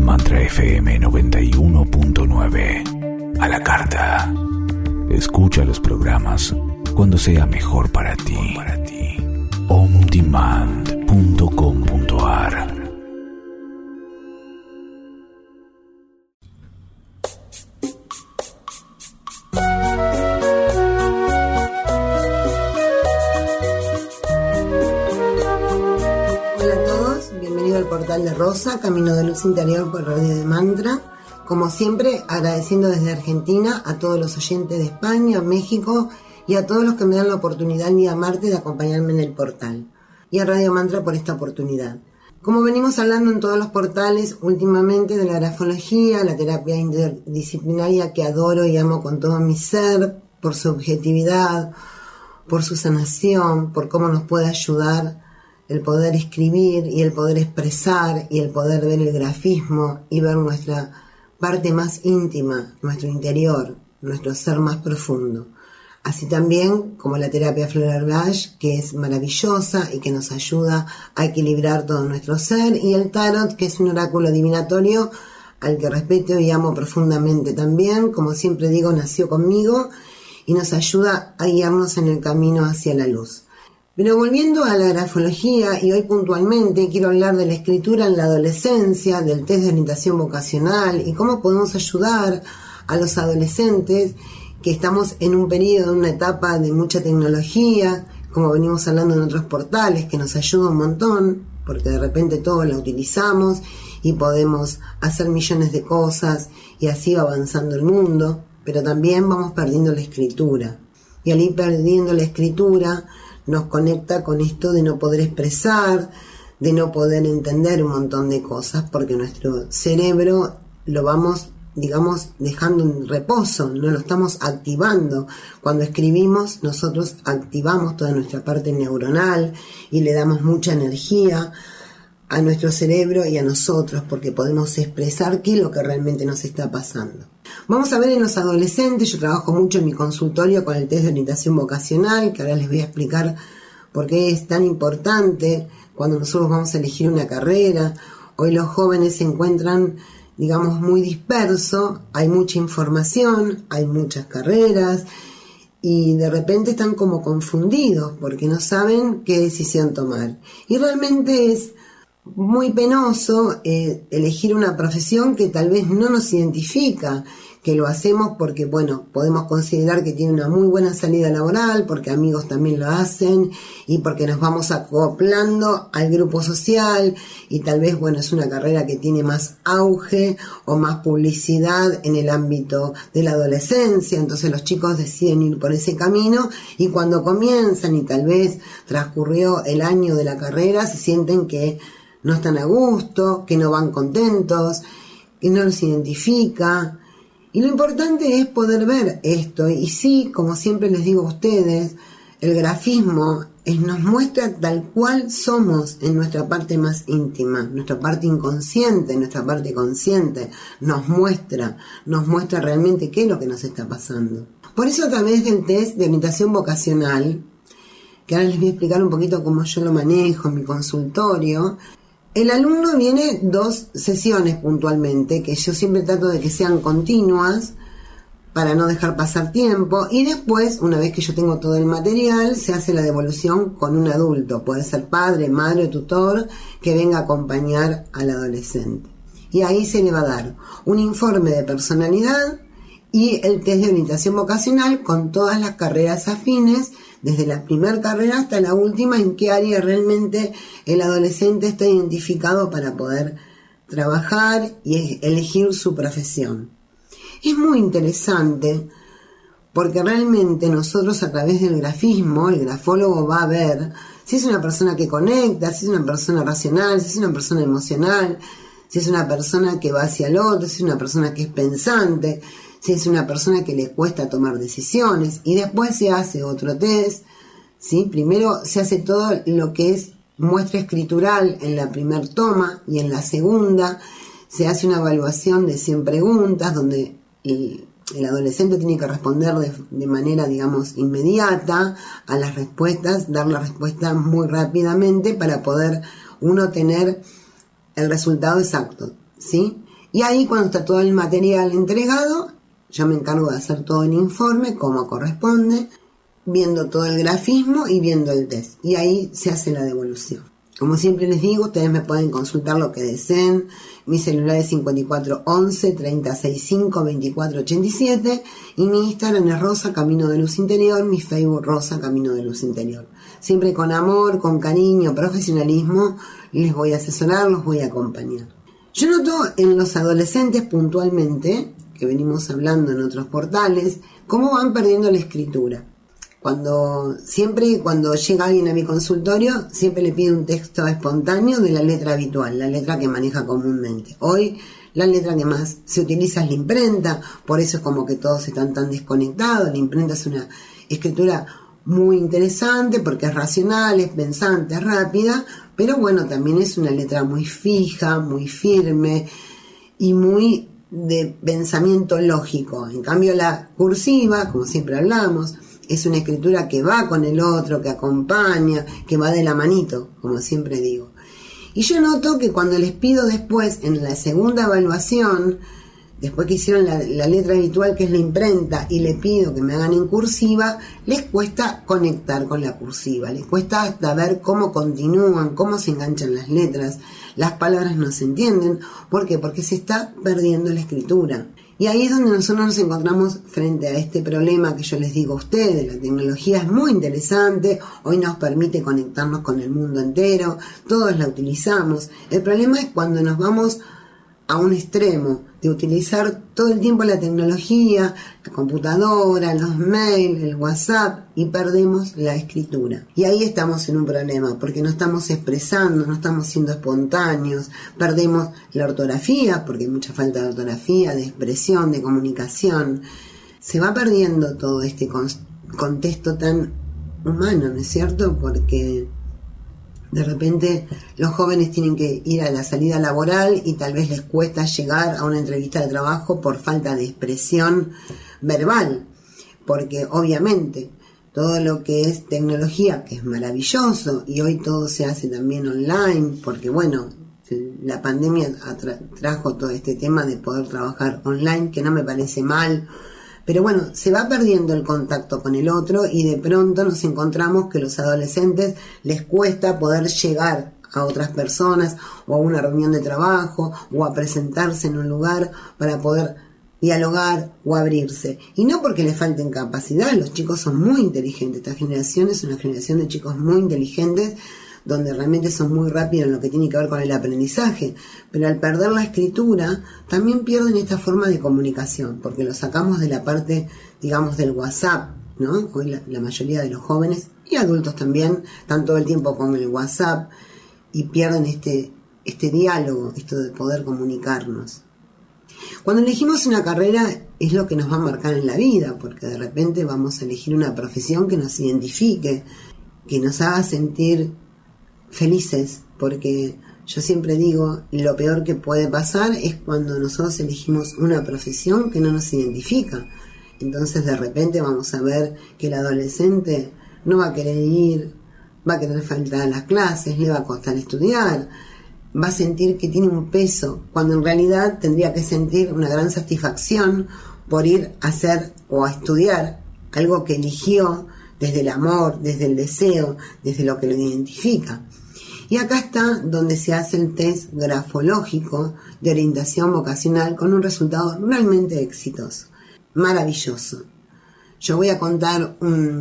Mantra FM 91.9. A la carta. Escucha los programas cuando sea mejor para ti. ondemand.com.ar. Portal de Rosa, Camino de Luz Interior por Radio de Mantra. Como siempre, agradeciendo desde Argentina a todos los oyentes de España, México y a todos los que me dan la oportunidad el día martes de acompañarme en el portal. Y a Radio Mantra por esta oportunidad. Como venimos hablando en todos los portales últimamente de la grafología, la terapia interdisciplinaria que adoro y amo con todo mi ser, por su objetividad, por su sanación, por cómo nos puede ayudar el poder escribir y el poder expresar y el poder ver el grafismo y ver nuestra parte más íntima, nuestro interior, nuestro ser más profundo. Así también como la terapia Flor Herbage, que es maravillosa y que nos ayuda a equilibrar todo nuestro ser, y el tarot, que es un oráculo divinatorio al que respeto y amo profundamente también. Como siempre digo, nació conmigo y nos ayuda a guiarnos en el camino hacia la luz. Pero volviendo a la grafología, y hoy puntualmente quiero hablar de la escritura en la adolescencia, del test de orientación vocacional y cómo podemos ayudar a los adolescentes que estamos en un periodo, en una etapa de mucha tecnología, como venimos hablando en otros portales, que nos ayuda un montón, porque de repente todo la utilizamos y podemos hacer millones de cosas y así va avanzando el mundo, pero también vamos perdiendo la escritura. Y al ir perdiendo la escritura, nos conecta con esto de no poder expresar, de no poder entender un montón de cosas, porque nuestro cerebro lo vamos, digamos, dejando en reposo, no lo estamos activando. Cuando escribimos, nosotros activamos toda nuestra parte neuronal y le damos mucha energía a nuestro cerebro y a nosotros, porque podemos expresar qué es lo que realmente nos está pasando. Vamos a ver en los adolescentes. Yo trabajo mucho en mi consultorio con el test de orientación vocacional, que ahora les voy a explicar por qué es tan importante cuando nosotros vamos a elegir una carrera. Hoy los jóvenes se encuentran, digamos, muy dispersos, hay mucha información, hay muchas carreras y de repente están como confundidos porque no saben qué decisión tomar. Y realmente es muy penoso elegir una profesión que tal vez no nos identifica, que lo hacemos porque, bueno, podemos considerar que tiene una muy buena salida laboral, porque amigos también lo hacen y porque nos vamos acoplando al grupo social y tal vez, bueno, es una carrera que tiene más auge o más publicidad en el ámbito de la adolescencia, entonces los chicos deciden ir por ese camino y cuando comienzan y tal vez transcurrió el año de la carrera se sienten que no están a gusto, que no van contentos, que no los identifica. Y lo importante es poder ver esto. Y sí, como siempre les digo a ustedes, el grafismo nos muestra tal cual somos en nuestra parte más íntima, nuestra parte inconsciente, nuestra parte consciente. Nos muestra realmente qué es lo que nos está pasando. Por eso a través del test de orientación vocacional, que ahora les voy a explicar un poquito cómo yo lo manejo en mi consultorio, el alumno viene 2 sesiones puntualmente, que yo siempre trato de que sean continuas para no dejar pasar tiempo, y después, una vez que yo tengo todo el material, se hace la devolución con un adulto, puede ser padre, madre o tutor, que venga a acompañar al adolescente. Y ahí se le va a dar un informe de personalidad y el test de orientación vocacional con todas las carreras afines, desde la primera carrera hasta la última, en qué área realmente el adolescente está identificado para poder trabajar y elegir su profesión. Es muy interesante porque realmente nosotros a través del grafismo, el grafólogo va a ver si es una persona que conecta, si es una persona racional, si es una persona emocional, si es una persona que va hacia el otro, si es una persona que es pensante, si es una persona que le cuesta tomar decisiones, y después se hace otro test, ¿sí? Primero se hace todo lo que es muestra escritural en la primera toma, y en la segunda se hace una evaluación de 100 preguntas donde el adolescente tiene que responder de manera, digamos, inmediata a las respuestas, dar la respuesta muy rápidamente para poder uno tener el resultado exacto, ¿sí? Y ahí cuando está todo el material entregado, yo me encargo de hacer todo el informe como corresponde, viendo todo el grafismo y viendo el test. Y ahí se hace la devolución. Como siempre les digo, ustedes me pueden consultar lo que deseen. Mi celular es 5411-365-2487 y mi Instagram es Rosa Camino de Luz Interior, mi Facebook Rosa Camino de Luz Interior. Siempre con amor, con cariño, profesionalismo, les voy a asesorar, los voy a acompañar. Yo noto en los adolescentes puntualmente, que venimos hablando en otros portales, cómo van perdiendo la escritura. Cuando llega alguien a mi consultorio, siempre le pido un texto espontáneo de la letra habitual, la letra que maneja comúnmente. Hoy la letra que más se utiliza es la imprenta, por eso es como que todos están tan desconectados. La imprenta es una escritura muy interesante porque es racional, es pensante, es rápida, pero bueno, también es una letra muy fija, muy firme y muy de pensamiento lógico. En cambio la cursiva, como siempre hablamos, es una escritura que va con el otro, que acompaña, que va de la manito, como siempre digo. Y yo noto que cuando les pido después, en la segunda evaluación, después que hicieron la letra habitual, que es la imprenta, y le pido que me hagan en cursiva, les cuesta conectar con la cursiva, les cuesta hasta ver cómo continúan, cómo se enganchan las letras, las palabras no se entienden. ¿Por qué? Porque se está perdiendo la escritura. Y ahí es donde nosotros nos encontramos frente a este problema que yo les digo a ustedes. La tecnología es muy interesante, hoy nos permite conectarnos con el mundo entero, todos la utilizamos. El problema es cuando nos vamos a un extremo de utilizar todo el tiempo la tecnología, la computadora, los mails, el WhatsApp, y perdemos la escritura. Y ahí estamos en un problema, porque no estamos expresando, no estamos siendo espontáneos, perdemos la ortografía, porque hay mucha falta de ortografía, de expresión, de comunicación. Se va perdiendo todo este contexto tan humano, ¿no es cierto? Porque de repente los jóvenes tienen que ir a la salida laboral y tal vez les cuesta llegar a una entrevista de trabajo por falta de expresión verbal, porque obviamente todo lo que es tecnología, que es maravilloso, y hoy todo se hace también online, porque bueno, la pandemia trajo todo este tema de poder trabajar online, que no me parece mal. Pero bueno, se va perdiendo el contacto con el otro y de pronto nos encontramos que a los adolescentes les cuesta poder llegar a otras personas o a una reunión de trabajo o a presentarse en un lugar para poder dialogar o abrirse. Y no porque les falten capacidad, los chicos son muy inteligentes. Esta generación es una generación de chicos muy inteligentes, donde realmente son muy rápidos en lo que tiene que ver con el aprendizaje, pero al perder la escritura también pierden esta forma de comunicación, porque lo sacamos de la parte, digamos, del WhatsApp, ¿no? Hoy la mayoría de los jóvenes y adultos también están todo el tiempo con el WhatsApp y pierden este diálogo, esto de poder comunicarnos. Cuando elegimos una carrera es lo que nos va a marcar en la vida, porque de repente vamos a elegir una profesión que nos identifique, que nos haga sentir felices, porque yo siempre digo, lo peor que puede pasar es cuando nosotros elegimos una profesión que no nos identifica. Entonces de repente vamos a ver que el adolescente no va a querer ir, va a querer faltar a las clases, le va a costar estudiar, va a sentir que tiene un peso, cuando en realidad tendría que sentir una gran satisfacción por ir a hacer o a estudiar algo que eligió desde el amor, desde el deseo, desde lo que lo identifica. Y acá está donde se hace el test grafológico de orientación vocacional con un resultado realmente exitoso, maravilloso. Yo voy a contar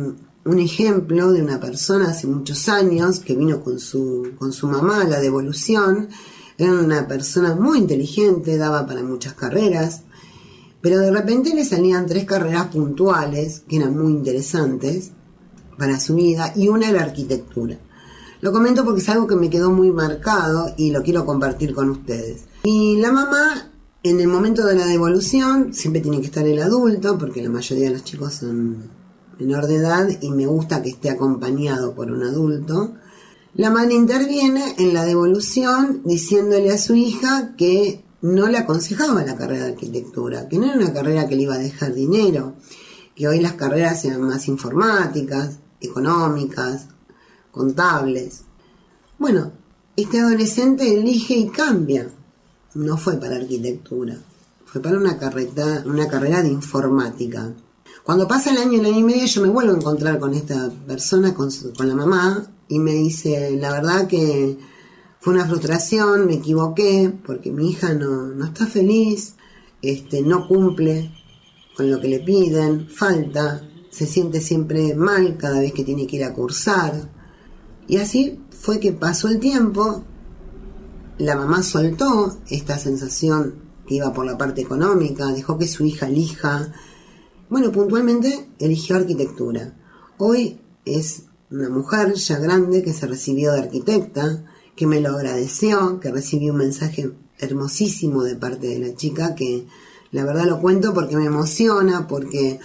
un ejemplo de una persona hace muchos años que vino con su mamá a la devolución. Era una persona muy inteligente, daba para muchas carreras, pero de repente le salían 3 carreras puntuales que eran muy interesantes para su vida, y una era arquitectura. Lo comento porque es algo que me quedó muy marcado y lo quiero compartir con ustedes. Y la mamá, en el momento de la devolución, siempre tiene que estar el adulto, porque la mayoría de los chicos son menor de edad y me gusta que esté acompañado por un adulto. La madre interviene en la devolución diciéndole a su hija que no le aconsejaba la carrera de arquitectura, que no era una carrera que le iba a dejar dinero, que hoy las carreras sean más informáticas, económicas, contables. Bueno, este adolescente elige y cambia no fue para arquitectura, fue para una carrera de informática. Cuando pasa el año y medio, yo me vuelvo a encontrar con esta persona, con la mamá, y me dice, la verdad que fue una frustración, me equivoqué, porque mi hija no está feliz, no cumple con lo que le piden, falta, se siente siempre mal cada vez que tiene que ir a cursar. Y así fue que pasó el tiempo, la mamá soltó esta sensación que iba por la parte económica, dejó que su hija elija. Bueno, puntualmente eligió arquitectura. Hoy es una mujer ya grande que se recibió de arquitecta, que me lo agradeció, que recibí un mensaje hermosísimo de parte de la chica, que la verdad lo cuento porque me emociona, porque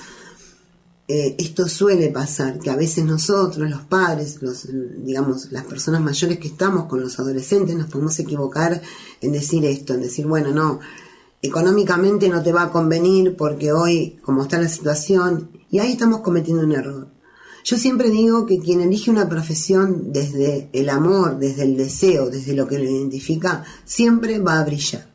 esto suele pasar, que a veces nosotros, los padres, las personas mayores que estamos con los adolescentes, nos podemos equivocar en decir esto, en decir, bueno, no, económicamente no te va a convenir porque hoy, como está la situación, y ahí estamos cometiendo un error. Yo siempre digo que quien elige una profesión desde el amor, desde el deseo, desde lo que lo identifica, siempre va a brillar,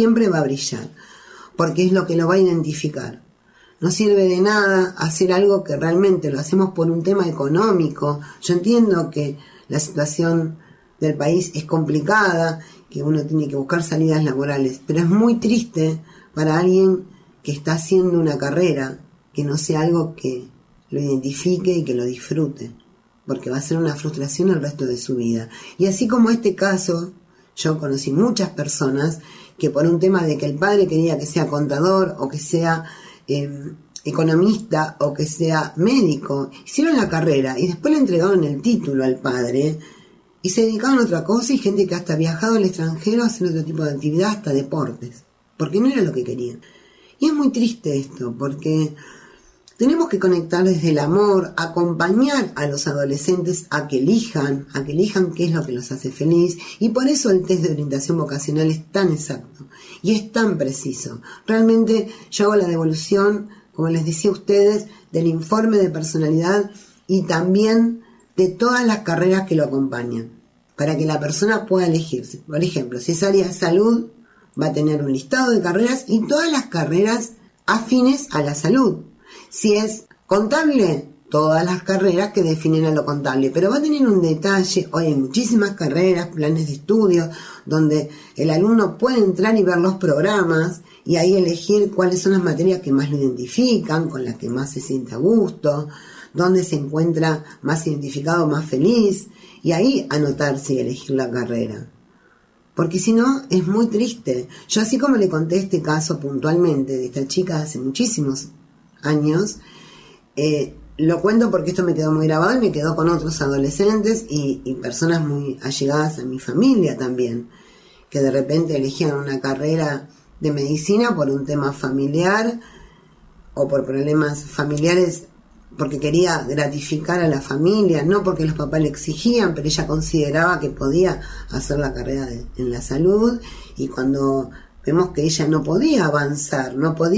porque es lo que lo va a identificar. No sirve de nada hacer algo que realmente lo hacemos por un tema económico. Yo entiendo que la situación del país es complicada, que uno tiene que buscar salidas laborales, pero es muy triste para alguien que está haciendo una carrera que no sea algo que lo identifique y que lo disfrute, porque va a ser una frustración el resto de su vida. Y así como este caso, yo conocí muchas personas que por un tema de que el padre quería que sea contador o que sea economista o que sea médico, hicieron la carrera y después le entregaron el título al padre y se dedicaban a otra cosa, y gente que hasta viajado al extranjero a hacer otro tipo de actividad, hasta deportes, porque no era lo que querían. Y es muy triste esto, porque tenemos que conectar desde el amor, acompañar a los adolescentes a que elijan qué es lo que los hace feliz, y por eso el test de orientación vocacional es tan exacto y es tan preciso. Realmente yo hago la devolución, como les decía a ustedes, del informe de personalidad y también de todas las carreras que lo acompañan, para que la persona pueda elegirse. Por ejemplo, si es área de salud, va a tener un listado de carreras y todas las carreras afines a la salud. Si es contable, todas las carreras que definen a lo contable, pero va a tener un detalle. Hoy hay muchísimas carreras, planes de estudio, donde el alumno puede entrar y ver los programas y ahí elegir cuáles son las materias que más lo identifican, con las que más se siente a gusto, dónde se encuentra más identificado, más feliz, y ahí anotarse y elegir la carrera. Porque si no, es muy triste. Yo, así como le conté este caso puntualmente de esta chica hace muchísimos años, lo cuento porque esto me quedó muy grabado y me quedó con otros adolescentes y personas muy allegadas a mi familia también, que de repente elegían una carrera de medicina por un tema familiar o por problemas familiares, porque quería gratificar a la familia, no porque los papás le exigían, pero ella consideraba que podía hacer la carrera en la salud, y cuando vemos que ella no podía avanzar,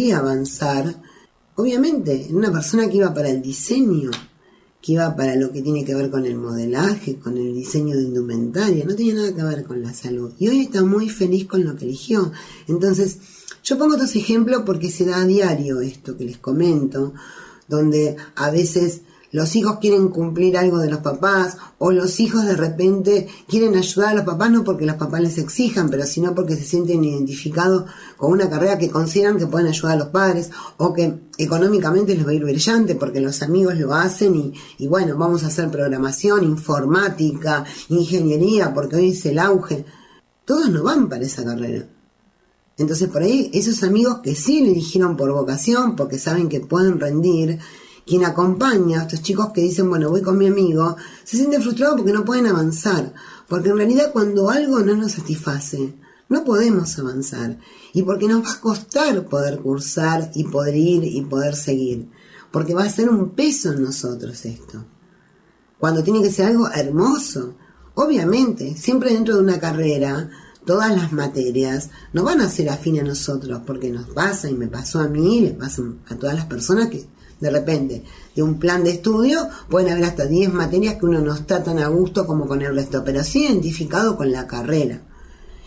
obviamente, en una persona que iba para el diseño, que iba para lo que tiene que ver con el modelaje, con el diseño de indumentaria, no tenía nada que ver con la salud, y hoy está muy feliz con lo que eligió. Entonces, yo pongo otros ejemplos porque se da a diario esto que les comento, donde a veces los hijos quieren cumplir algo de los papás, o los hijos de repente quieren ayudar a los papás, no porque los papás les exijan, pero sino porque se sienten identificados con una carrera que consideran que pueden ayudar a los padres, o que económicamente les va a ir brillante porque los amigos lo hacen, y bueno, vamos a hacer programación, informática, ingeniería, porque hoy es el auge. Todos no van para esa carrera. Entonces, por ahí, esos amigos que sí le eligieron por vocación, porque saben que pueden rendir, quien acompaña a estos chicos que dicen, bueno, voy con mi amigo, se sienten frustrados porque no pueden avanzar. Porque en realidad, cuando algo no nos satisface, no podemos avanzar. Y porque nos va a costar poder cursar y poder ir y poder seguir. Porque va a ser un peso en nosotros esto. Cuando tiene que ser algo hermoso. Obviamente, siempre dentro de una carrera, todas las materias no van a ser afines a nosotros, porque nos pasa, y me pasó a mí, le pasa a todas las personas que de repente de un plan de estudio pueden haber hasta 10 materias que uno no está tan a gusto como con el resto, pero sí identificado con la carrera.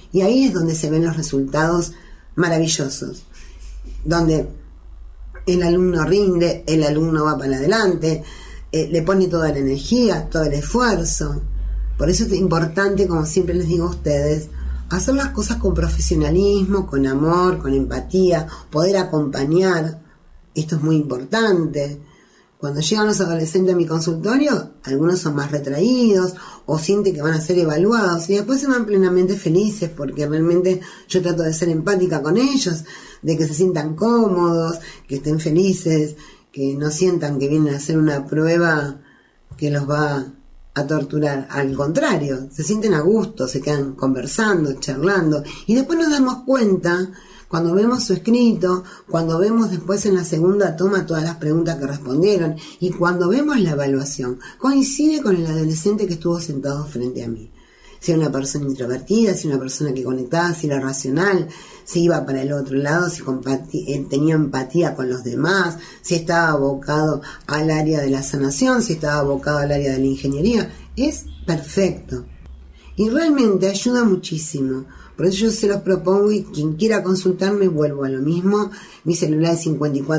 Y ahí es donde se ven los resultados maravillosos, donde el alumno rinde, el alumno va para adelante, le pone toda la energía, todo el esfuerzo. Por eso es importante, como siempre les digo a ustedes, hacer las cosas con profesionalismo, con amor, con empatía, poder acompañar. Esto es muy importante. Cuando llegan los adolescentes a mi consultorio, algunos son más retraídos o sienten que van a ser evaluados y después se van plenamente felices porque realmente yo trato de ser empática con ellos, de que se sientan cómodos, que estén felices, que no sientan que vienen a hacer una prueba que los va a torturar. Al contrario, se sienten a gusto, se quedan conversando, charlando y después nos damos cuenta cuando vemos su escrito, cuando vemos después en la segunda toma todas las preguntas que respondieron y cuando vemos la evaluación, coincide con el adolescente que estuvo sentado frente a mí. Si era una persona introvertida, si era una persona que conectaba, si era racional, si iba para el otro lado, si tenía empatía con los demás, si estaba abocado al área de la sanación, si estaba abocado al área de la ingeniería. Es perfecto. Y realmente ayuda muchísimo. Por eso yo se los propongo y quien quiera consultarme vuelvo a lo mismo. Mi celular es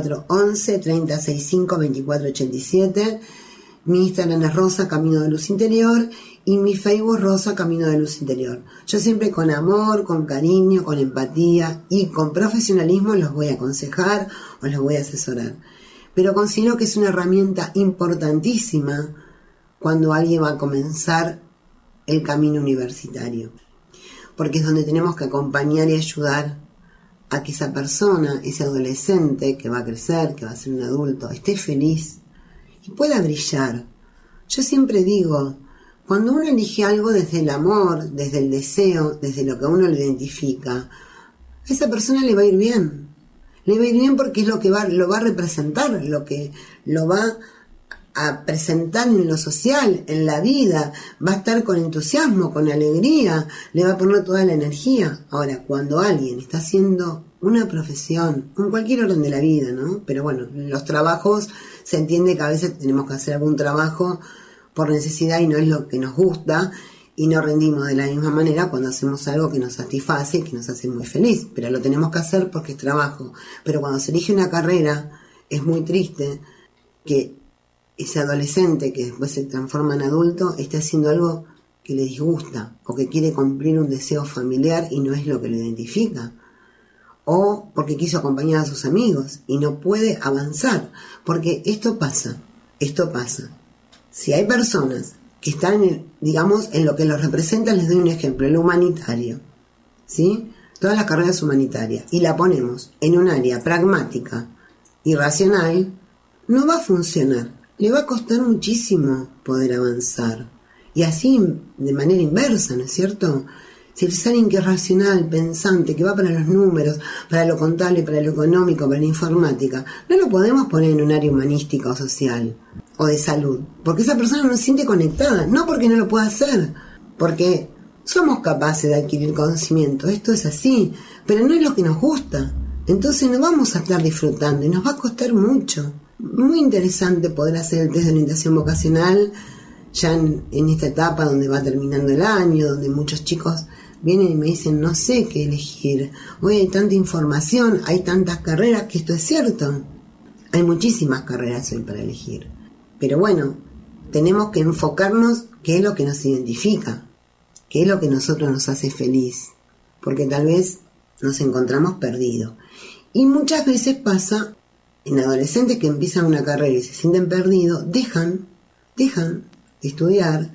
5411-3065-2487. Mi Instagram es Rosa Camino de Luz Interior y mi Facebook Rosa Camino de Luz Interior. Yo siempre con amor, con cariño, con empatía y con profesionalismo los voy a aconsejar o los voy a asesorar. Pero considero que es una herramienta importantísima cuando alguien va a comenzar el camino universitario. Porque es donde tenemos que acompañar y ayudar a que esa persona, ese adolescente que va a crecer, que va a ser un adulto, esté feliz y pueda brillar. Yo siempre digo, cuando uno elige algo desde el amor, desde el deseo, desde lo que a uno le identifica, a esa persona le va a ir bien. Le va a ir bien porque es lo que lo va a representar, lo que lo va a presentar en lo social, en la vida, va a estar con entusiasmo, con alegría, le va a poner toda la energía. Ahora, cuando alguien está haciendo una profesión, en cualquier orden de la vida, ¿no? Pero bueno, en los trabajos se entiende que a veces tenemos que hacer algún trabajo por necesidad y no es lo que nos gusta y no rendimos de la misma manera cuando hacemos algo que nos satisface y que nos hace muy feliz, pero lo tenemos que hacer porque es trabajo. Pero cuando se elige una carrera, es muy triste que ese adolescente que después se transforma en adulto esté haciendo algo que le disgusta o que quiere cumplir un deseo familiar y no es lo que lo identifica, o porque quiso acompañar a sus amigos y no puede avanzar, porque esto pasa. Si hay personas que están en lo que los representa, les doy un ejemplo, el humanitario, ¿sí? Todas las carreras humanitarias, y la ponemos en un área pragmática y racional, no va a funcionar. Le va a costar muchísimo poder avanzar. Y así, de manera inversa, ¿no es cierto? Si es alguien que es racional, pensante, que va para los números, para lo contable, para lo económico, para la informática, no lo podemos poner en un área humanística o social, o de salud. Porque esa persona no se siente conectada. No porque no lo pueda hacer, porque somos capaces de adquirir conocimiento. Esto es así, pero no es lo que nos gusta. Entonces no vamos a estar disfrutando y nos va a costar mucho. Muy interesante poder hacer el test de orientación vocacional ya en esta etapa donde va terminando el año, donde muchos chicos vienen y me dicen no sé qué elegir, hoy hay tanta información, hay tantas carreras, que esto es cierto, hay muchísimas carreras hoy para elegir, pero bueno, tenemos que enfocarnos qué es lo que nos identifica, qué es lo que a nosotros nos hace feliz, porque tal vez nos encontramos perdidos y muchas veces pasa en adolescentes que empiezan una carrera y se sienten perdidos, dejan de estudiar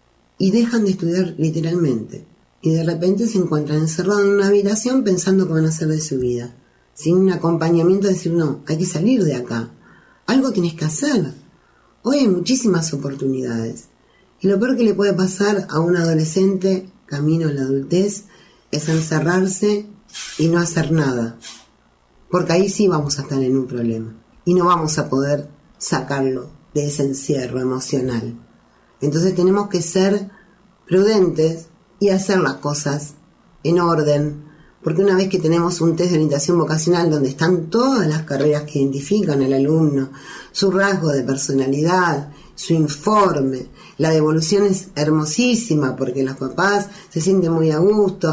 y dejan de estudiar literalmente. Y de repente se encuentran encerrados en una habitación pensando qué van a hacer de su vida. Sin un acompañamiento de decir, no, hay que salir de acá. Algo tenés que hacer. Hoy hay muchísimas oportunidades. Y lo peor que le puede pasar a un adolescente camino a la adultez es encerrarse y no hacer nada. Porque ahí sí vamos a estar en un problema y no vamos a poder sacarlo de ese encierro emocional. Entonces tenemos que ser prudentes y hacer las cosas en orden, porque una vez que tenemos un test de orientación vocacional donde están todas las carreras que identifican al alumno, su rasgo de personalidad, su informe, la devolución es hermosísima porque los papás se sienten muy a gusto,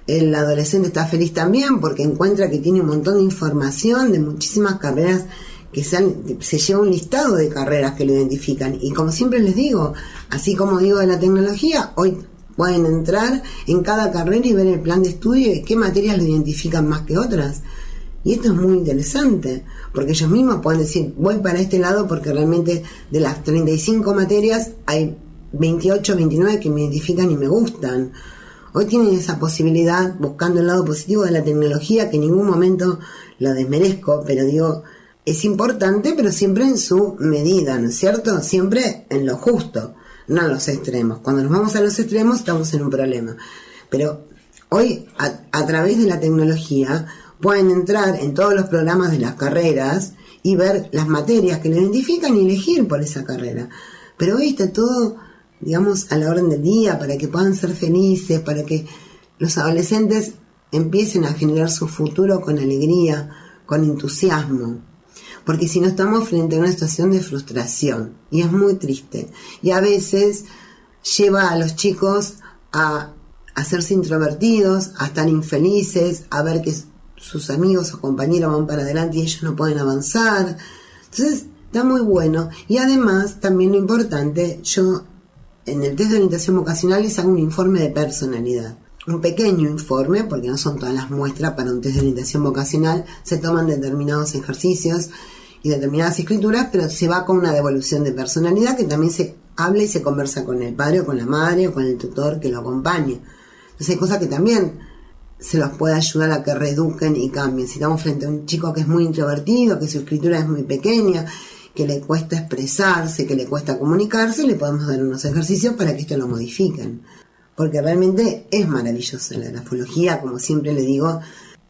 El adolescente está feliz también porque encuentra que tiene un montón de información de muchísimas carreras que se lleva un listado de carreras que lo identifican. Y como siempre les digo, así como digo de la tecnología, hoy pueden entrar en cada carrera y ver el plan de estudio y qué materias lo identifican más que otras. Y esto es muy interesante, porque ellos mismos pueden decir, voy para este lado porque realmente de las 35 materias hay 28, 29 que me identifican y me gustan. Hoy tienen esa posibilidad, buscando el lado positivo de la tecnología, que en ningún momento lo desmerezco, pero digo, es importante, pero siempre en su medida, ¿no es cierto? Siempre en lo justo, no en los extremos. Cuando nos vamos a los extremos estamos en un problema. Pero hoy, a través de la tecnología, pueden entrar en todos los programas de las carreras y ver las materias que lo identifican y elegir por esa carrera. Pero hoy está todo, digamos, a la orden del día para que puedan ser felices, para que los adolescentes empiecen a generar su futuro con alegría, con entusiasmo. Porque si no estamos frente a una situación de frustración y es muy triste. Y a veces lleva a los chicos a hacerse introvertidos, a estar infelices, a ver que sus amigos o compañeros van para adelante y ellos no pueden avanzar. Entonces está muy bueno. Y además, también lo importante, yo en el test de orientación vocacional les hago un informe de personalidad. Un pequeño informe, porque no son todas las muestras para un test de orientación vocacional, se toman determinados ejercicios y determinadas escrituras, pero se va con una devolución de personalidad que también se habla y se conversa con el padre o con la madre o con el tutor que lo acompaña. Entonces hay cosas que también se los puede ayudar a que reeduquen y cambien. Si estamos frente a un chico que es muy introvertido, que su escritura es muy pequeña, que le cuesta expresarse, que le cuesta comunicarse, le podemos dar unos ejercicios para que esto lo modifiquen. Porque realmente es maravillosa la grafología, como siempre le digo,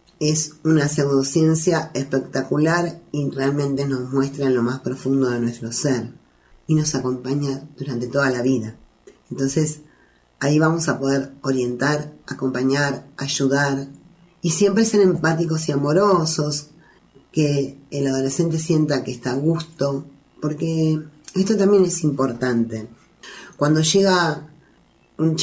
es una pseudociencia espectacular y realmente nos muestra en lo más profundo de nuestro ser y nos acompaña durante toda la vida. Entonces, ahí vamos a poder orientar, acompañar, ayudar y siempre ser empáticos y amorosos, que el adolescente sienta que está a gusto, porque esto también es importante. Cuando llega una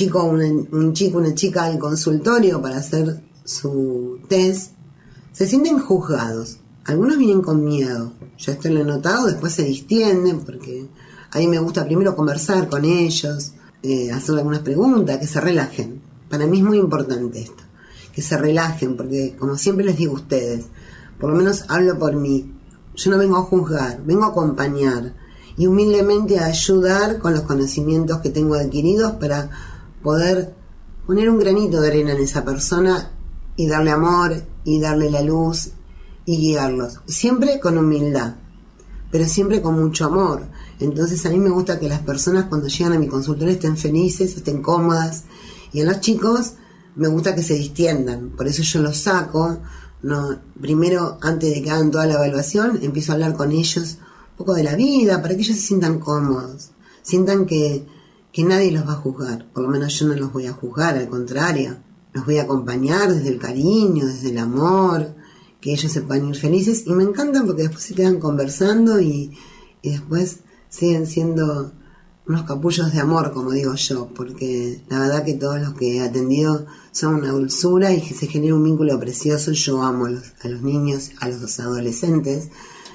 chica al consultorio para hacer su test, se sienten juzgados. Algunos vienen con miedo, yo esto lo he notado, después se distienden, porque a mí me gusta primero conversar con ellos, hacerle algunas preguntas, que se relajen. Para mí es muy importante esto, que se relajen, porque como siempre les digo a ustedes, por lo menos hablo por mí, yo no vengo a juzgar, vengo a acompañar y humildemente a ayudar con los conocimientos que tengo adquiridos para poder poner un granito de arena en esa persona y darle amor y darle la luz y guiarlos, siempre con humildad, pero siempre con mucho amor. Entonces a mí me gusta que las personas cuando llegan a mi consultorio estén felices, estén cómodas, y a los chicos me gusta que se distiendan, por eso yo los saco. No, primero, antes de que hagan toda la evaluación, empiezo a hablar con ellos un poco de la vida, para que ellos se sientan cómodos, sientan que nadie los va a juzgar. Por lo menos yo no los voy a juzgar, al contrario, los voy a acompañar desde el cariño, desde el amor, que ellos se puedan ir felices, y me encantan porque después se quedan conversando y después siguen siendo unos capullos de amor, como digo yo, porque la verdad que todos los que he atendido son una dulzura y que se genera un vínculo precioso. Yo amo a los niños, a los adolescentes,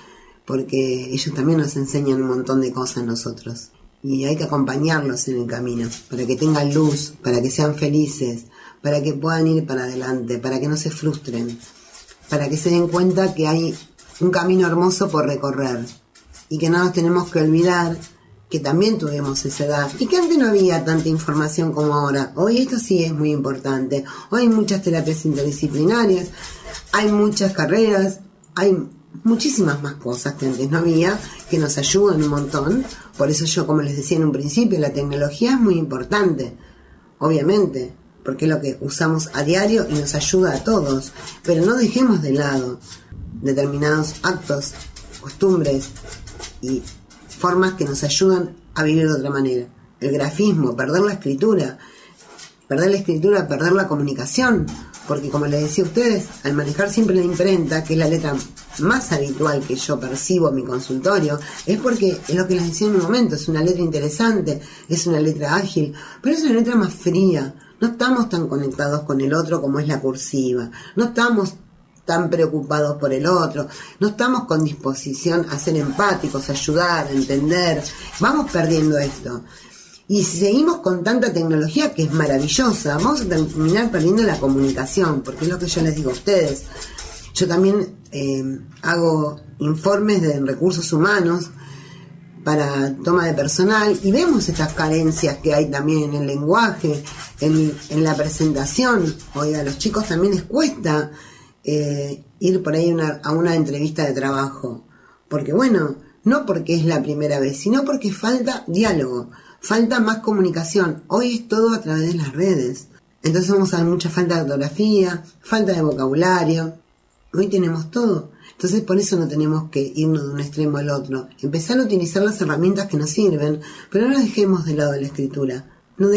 porque ellos también nos enseñan un montón de cosas a nosotros. Y hay que acompañarlos en el camino, para que tengan luz, para que sean felices, para que puedan ir para adelante, para que no se frustren, para que se den cuenta que hay un camino hermoso por recorrer y que no nos tenemos que olvidar que también tuvimos esa edad y que antes no había tanta información como ahora. Hoy esto sí es muy importante. Hoy hay muchas terapias interdisciplinarias, hay muchas carreras, hay muchísimas más cosas que antes no había, que nos ayudan un montón. Por eso yo, como les decía en un principio, la tecnología es muy importante, obviamente, porque es lo que usamos a diario y nos ayuda a todos. Pero no dejemos de lado determinados actos, costumbres y formas que nos ayudan a vivir de otra manera. El grafismo, perder la escritura, perder la comunicación, porque como les decía a ustedes, al manejar siempre la imprenta, que es la letra más habitual que yo percibo en mi consultorio, es porque es lo que les decía en un momento, es una letra interesante, es una letra ágil, pero es una letra más fría, no estamos tan conectados con el otro como es la cursiva, no estamos tan preocupados por el otro, no estamos con disposición a ser empáticos, a ayudar, a entender, vamos perdiendo esto. Y si seguimos con tanta tecnología que es maravillosa, vamos a terminar perdiendo la comunicación, porque es lo que yo les digo a ustedes. Yo también hago informes de recursos humanos para toma de personal y vemos estas carencias que hay también en el lenguaje, en la presentación. Oiga, a los chicos también les cuesta ir por ahí a una entrevista de trabajo, porque bueno, no porque es la primera vez, sino porque falta diálogo, falta más comunicación. Hoy es todo a través de las redes, entonces vamos a ver mucha falta de ortografía, falta de vocabulario. Hoy tenemos todo, entonces por eso no tenemos que irnos de un extremo al otro, empezar a utilizar las herramientas que nos sirven, pero no dejemos de lado la escritura,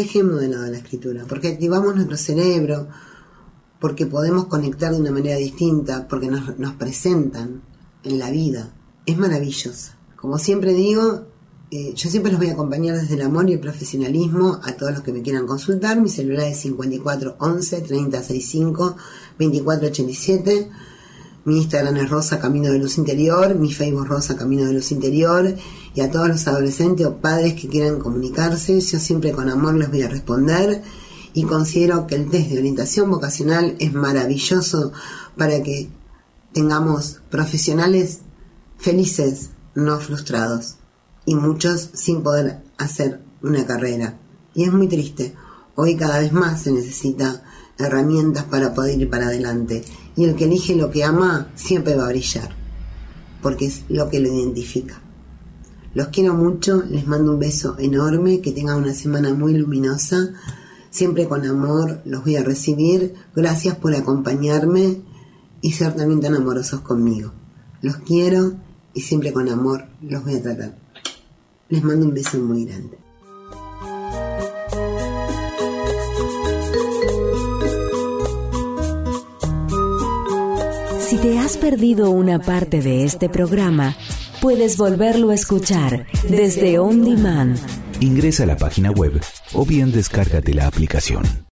porque activamos nuestro cerebro, porque podemos conectar de una manera distinta, porque nos presentan en la vida. Es maravilloso. Como siempre digo, yo siempre los voy a acompañar desde el amor y el profesionalismo a todos los que me quieran consultar. Mi celular es 5411 3065 2487. Mi Instagram es Rosa Camino de Luz Interior, mi Facebook Rosa Camino de Luz Interior, y a todos los adolescentes o padres que quieran comunicarse, yo siempre con amor les voy a responder, y considero que el test de orientación vocacional es maravilloso para que tengamos profesionales felices, no frustrados, y muchos sin poder hacer una carrera. Y es muy triste, hoy cada vez más se necesita herramientas para poder ir para adelante, y el que elige lo que ama siempre va a brillar, porque es lo que lo identifica. Los quiero mucho, les mando un beso enorme, que tengan una semana muy luminosa, siempre con amor los voy a recibir. Gracias por acompañarme y ser también tan amorosos conmigo. Los quiero y siempre con amor los voy a tratar. Les mando un beso muy grande. Si te has perdido una parte de este programa, puedes volverlo a escuchar desde On Demand. Ingresa a la página web o bien descárgate la aplicación.